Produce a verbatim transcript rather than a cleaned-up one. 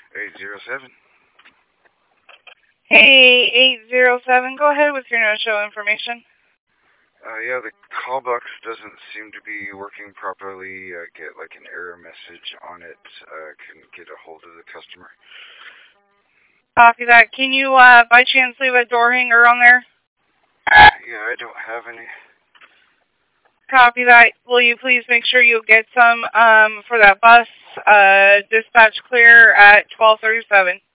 eight zero seven. Hey, eight zero seven, go ahead with your no-show information. Uh, yeah, the call box doesn't seem to be working properly. I get like an error message on it. Uh, couldn't get a hold of the customer. Copy that. Can you, uh, by chance leave a door hanger on there? Yeah, I don't have any. Copy that. Will you please make sure you get some, um, for that bus, uh, dispatch clear at twelve thirty-seven.